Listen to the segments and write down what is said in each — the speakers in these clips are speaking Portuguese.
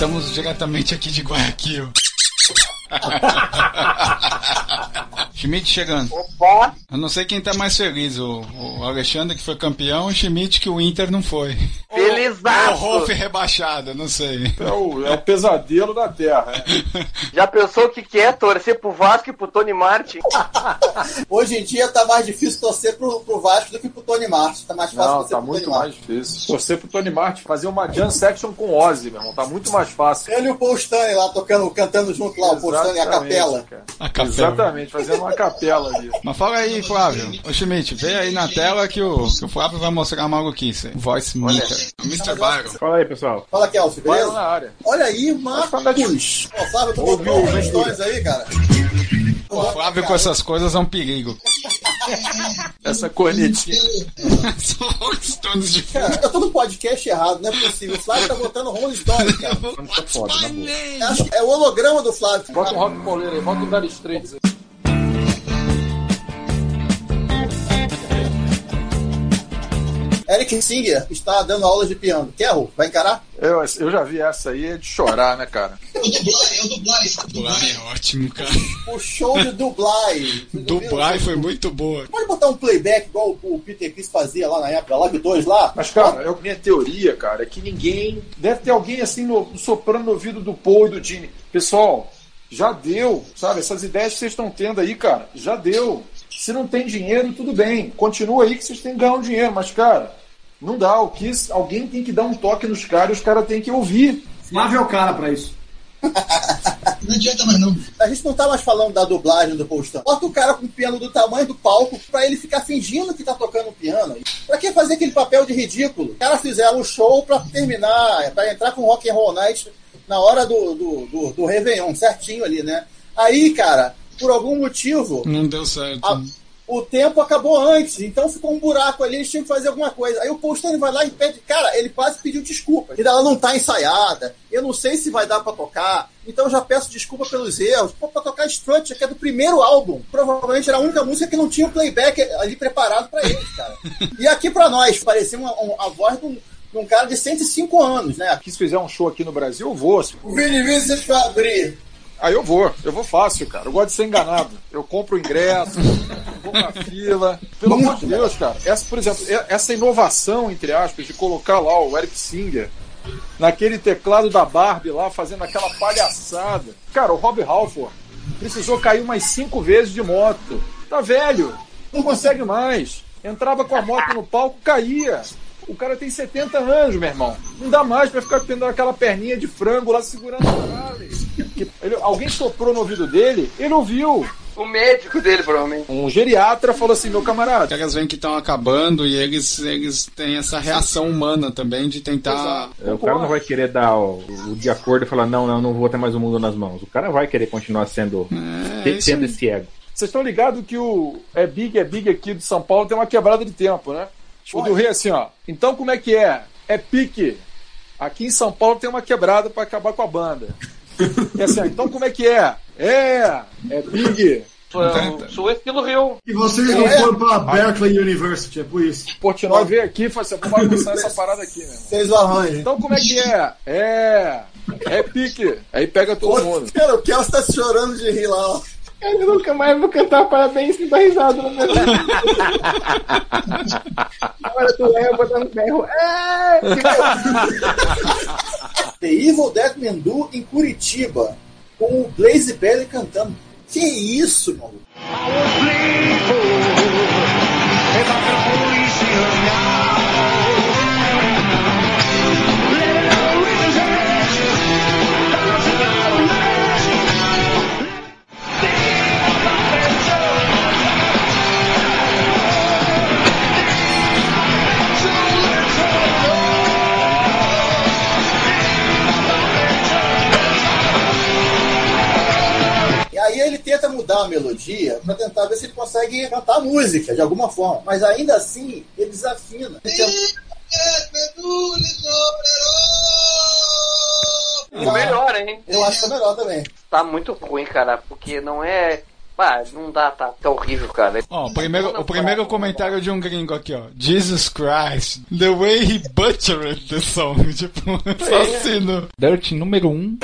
Estamos diretamente aqui de Guayaquil. Schmidt chegando. Opa! Eu não sei quem tá mais feliz, o Alexandre que foi campeão, o Schmidt que o Inter não foi. Felizaço! O Rolf rebaixado, não sei. É o pesadelo da Terra. Já pensou o que é torcer pro Vasco e pro Tony Martin? Hoje em dia tá mais difícil torcer pro Vasco do que pro Tony Martin. Tá mais fácil Não, torcer tá pro muito Tony mais difícil. Torcer pro Tony Martin, fazer uma jam section com Ozzy, meu irmão, tá muito mais fácil. Ele e o Paul Stanley lá cantando junto lá, o Paul Stanley e a capela. Cara. A capela. Exatamente, fazendo uma capela ali. Mas fala aí, Flávio. Ô Schmidt, vê aí na tela que o Flávio vai mostrar a maluquice. Voice Meter. Mr. Byron. Fala aí, pessoal. Fala, Kelsey, Vai beleza? na área. Olha aí, Marcos. Ó, Flávio, tu botou algumas histórias aí, cara. O Flávio com essas coisas é um perigo. Essa cornetinha. São Rolling Stones de Cara, eu tô no podcast errado, não é possível. O Flávio tá botando Rolling Stones, cara. Tá foda, na boa. Acho que é o holograma do Flávio. Bota um rock pauleiro aí, bota um Dire Straits aí. Eric Singer está dando aulas de piano. Quer, Rô? Vai encarar? Eu já vi essa aí, é de chorar, né, cara? Dublar é ótimo, cara. O show de Dublai. Dublar foi muito boa. Pode botar um playback igual o Peter Criss fazia lá na época, lá que dois lá. Mas, cara, minha teoria, cara, é que ninguém... Deve ter alguém assim soprando no ouvido do Paul e do Gene. Pessoal, já deu, sabe? Essas ideias que vocês estão tendo aí, cara, já deu. Se não tem dinheiro, tudo bem. Continua aí que vocês têm que ganhar um dinheiro. Mas, cara, não dá. Alguém tem que dar um toque nos caras e os caras têm que ouvir. Flávio é o cara pra isso. Não adianta mais não. A gente não tá mais falando da dublagem do Paul Stanley. Bota o cara com o piano do tamanho do palco pra ele ficar fingindo que tá tocando o piano. Pra que fazer aquele papel de ridículo? Os caras fizeram o show pra terminar, pra entrar com Rock and Roll Night na hora do Réveillon, certinho ali, né? Aí, cara, por algum motivo... Não deu certo. O tempo acabou antes, então ficou um buraco ali, eles tinham que fazer alguma coisa. Aí o Paul Stanley vai lá e pede, cara, ele quase pediu desculpa. E ela não tá ensaiada, eu não sei se vai dar pra tocar, então eu já peço desculpa pelos erros. Pô, pra tocar Strut, que é do primeiro álbum, provavelmente era a única música que não tinha o playback ali preparado pra eles, cara. E aqui pra nós, parecia a voz de um cara de 105 anos, né? Se fizer um show aqui no Brasil, eu vou. O Vini Vincent vai abrir. Aí eu vou fácil, cara. Eu gosto de ser enganado. Eu compro o ingresso, vou na fila. Pelo amor de Deus, cara. Por exemplo, essa inovação, entre aspas, de colocar lá o Eric Singer naquele teclado da Barbie lá, fazendo aquela palhaçada. Cara, o Rob Halford precisou cair umas 5 vezes de moto. Tá velho, não consegue mais. Entrava com a moto no palco, caía. O cara tem 70 anos, meu irmão. Não dá mais pra ficar tendo aquela perninha de frango lá segurando o Harley. Alguém soprou no ouvido dele, ele ouviu. O médico dele, provavelmente. Um geriatra falou assim, meu camarada. Os caras veem que estão acabando e eles têm essa reação humana também de tentar... O cara não vai querer dar o de acordo e falar, não vou ter mais o mundo nas mãos. O cara vai querer continuar tendo esse ego. Vocês estão ligados que o é big aqui de São Paulo tem uma quebrada de tempo, né? Tipo, do Rei assim, ó. Então como é que é? É pique. Aqui em São Paulo tem uma quebrada pra acabar com a banda. E assim, ó, então como é que é? É big. Sou estilo Rio. E vocês não foram pra Berkeley University, é por isso. Portnoy veio aqui e falou assim, vamos começar essa parada aqui, né? Vocês o arranjam. Então como é que é? É pique. Aí pega todo mundo. Cara, o Kelsey tá chorando de rir lá, ó. Eu nunca mais vou cantar parabéns sem dar risada na minha vida. Agora tu é, eu vou dando berro. The Evil Dead Men Do em Curitiba, com o Blaze Bailey cantando. Que isso, maluco? Aí ele tenta mudar a melodia para tentar ver se ele consegue cantar a música de alguma forma, mas ainda assim ele desafina. O melhor, hein? Eu acho que é melhor também. Tá muito ruim, cara, porque não é Ah, não dá, tá horrível, cara. Ó, o primeiro comentário de um gringo aqui, ó. Jesus Christ, the way he butchered the song. Tipo, assassino. Dirt número 1.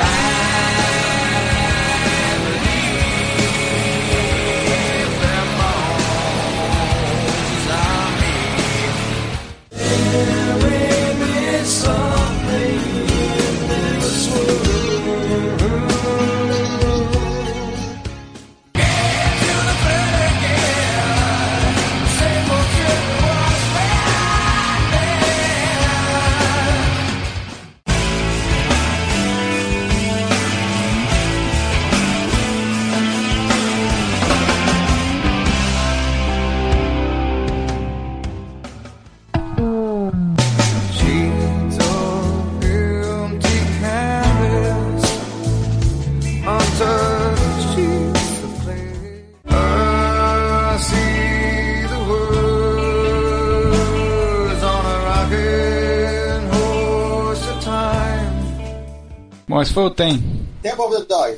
Bom, esse foi o Tem. Temple of the Dog.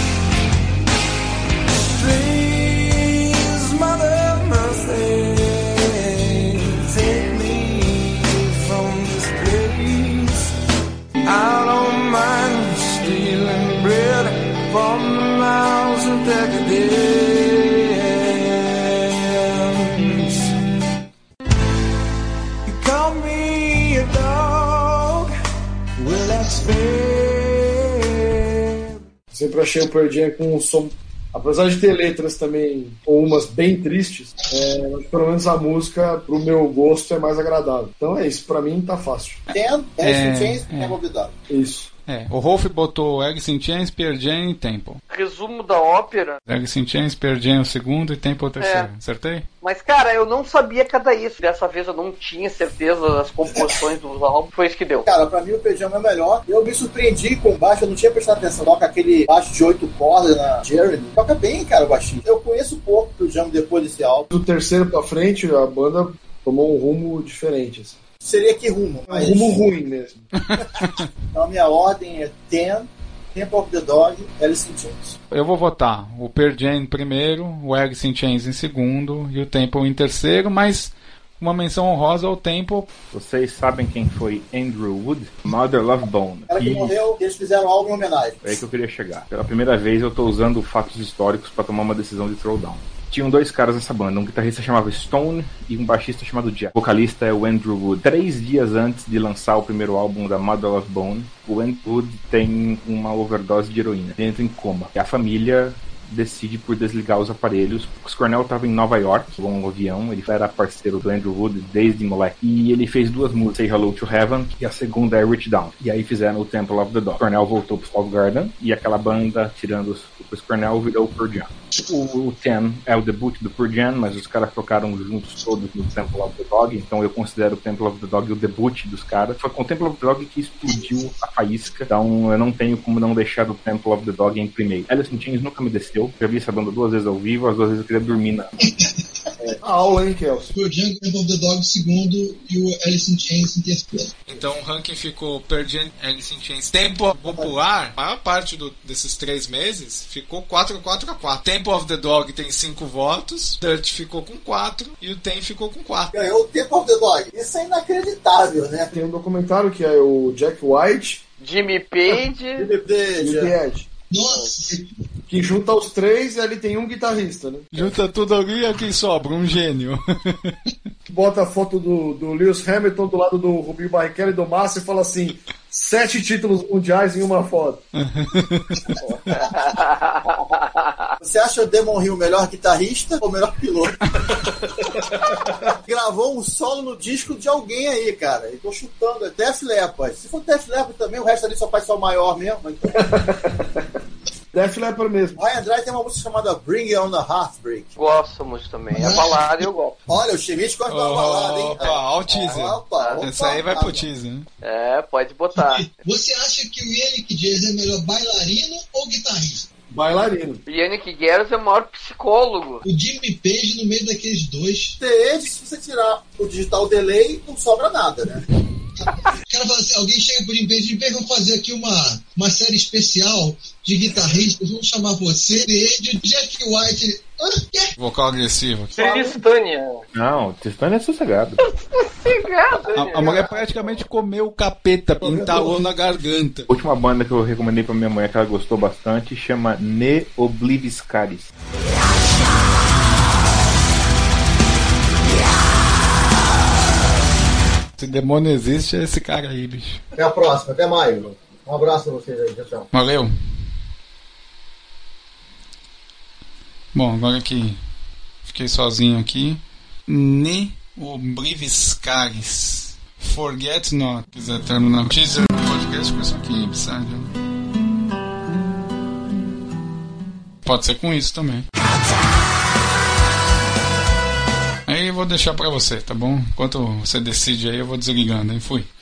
Please, Mother Mercy, take me from this place. I don't mind stealing bread from the mouths of decadence. You call me a dog, well that's fair. Sempre achei o Pearl Jam com um som, apesar de ter letras também, ou umas bem tristes, pelo menos a música, pro meu gosto, é mais agradável. Então é isso, pra mim tá fácil. Alice in Chains, Temple of the Dog. Isso. O Rolf botou Alice in Chains, Pearl Jam e Temple. Resumo da ópera. Alice in Chains, Pearl Jam o segundo e Temple o terceiro. Acertei? Mas, cara, eu não sabia cada isso. Dessa vez eu não tinha certeza das composições dos álbuns. Foi isso que deu. Cara, pra mim o Pearl Jam é o melhor. Eu me surpreendi com o baixo, eu não tinha prestado atenção. Toca aquele baixo de 8 cordas na Jeremy. Toca bem, cara, o baixinho. Eu conheço pouco Pearl Jam depois desse álbum. Do terceiro pra frente, a banda tomou um rumo diferente, assim. Seria que rumo? Um rumo ruim mesmo. Então a minha ordem é Temple of the Dog, Alice in Chains. Eu vou votar o Pearl Jam em primeiro, o Alice in Chains em segundo e o Temple em terceiro, mas uma menção honrosa ao Temple. Vocês sabem quem foi Andrew Wood? Mother Love Bone. O cara que morreu, eles fizeram algo em homenagem. É aí que eu queria chegar. Pela primeira vez eu tô usando fatos históricos para tomar uma decisão de throwdown. Tinham dois caras nessa banda, um guitarrista chamado Stone e um baixista chamado Jack. O vocalista é o Andrew Wood. 3 dias antes de lançar o primeiro álbum da Mother Love Bone, o Andrew Wood tem uma overdose de heroína. Ele entra em coma. E a família decide por desligar os aparelhos. O Chris Cornell estava em Nova York, pegou um avião, ele era parceiro do Andrew Wood desde moleque. E ele fez 2 músicas, Say Hello to Heaven, e a segunda é Reach Down. E aí fizeram o Temple of the Dog. O Cornell voltou pro Soundgarden, e aquela banda, tirando o Chris Cornell, virou o Pearl Jam. O Ten é o debut do Pearl Jam, mas os caras tocaram juntos todos no Temple of the Dog, então eu considero o Temple of the Dog o debut dos caras. Foi com o Temple of the Dog que explodiu a faísca, então eu não tenho como não deixar o Temple of the Dog em primeiro. Alice in Chains nunca me desceu, já vi essa banda 2 vezes ao vivo, as 2 vezes eu queria dormir na... A aula, hein, Kelsey? Pearl Jam, Temple of the Dog em segundo e o Alice in Chains em terceiro. Então o ranking ficou Pearl Jam, Alice in Chains. Tempo popular, a maior parte desses 3 meses ficou 4-4-4. Temple of the Dog tem 5 votos, Dirt ficou com 4 e o Tem ficou com 4. Ganhou o Temple of the Dog. Isso é inacreditável, né? Tem um documentário que é o Jack White, Jimmy Page e o The Edge. Nossa! Que junta os 3 e ali tem um guitarrista, né? Junta tudo ali e aqui sobra um gênio. Bota a foto do Lewis Hamilton do lado do Rubinho Barrichello e do Massa e fala assim: 7 títulos mundiais em uma foto. Você acha o Damon Hill o melhor guitarrista ou o melhor piloto? Gravou um solo no disco de alguém aí, cara. Eu tô chutando. É Def Leppard. Se for Def Leppard também, o resto ali só faz só o maior mesmo. Então... Def Leppard mesmo. Ryan Dry tem uma música chamada Bring It On The Heartbreak. Gosto muito também. É balada e eu gosto. Olha, o Schmidt gosta da balada, hein? Opa, olha o teaser. Opa, essa aí vai pro teaser, né? É, pode botar. Você acha que o Yannick Jazz é melhor bailarino ou guitarrista? Bailarino. O Yannick Guerres é o maior psicólogo. O Jimmy Page no meio daqueles dois. Se você tirar o digital delay, não sobra nada, né? cara fala assim, alguém chega pro Jim Page e diz, vamos fazer aqui uma série especial de guitarristas, vamos chamar você, de Jack White. Ele, quê? Vocal agressivo aqui. Tristânia. Não, Tristânia é sossegado. A mulher praticamente comeu o capeta, entalou na garganta. A última banda que eu recomendei pra minha mulher que ela gostou bastante chama Ne Obliviscaris. Se demônio existe, é esse cara aí, bicho. Até a próxima, até maio. Um abraço pra vocês aí, tchau. Valeu. Bom, agora que fiquei sozinho aqui. Ne Obliviscaris. Forget Not. Se quiser terminar o teaser do podcast com isso aqui, sabe? Pode ser com isso também. Aí eu vou deixar pra você, tá bom? Enquanto você decide aí, eu vou desligando. Aí fui.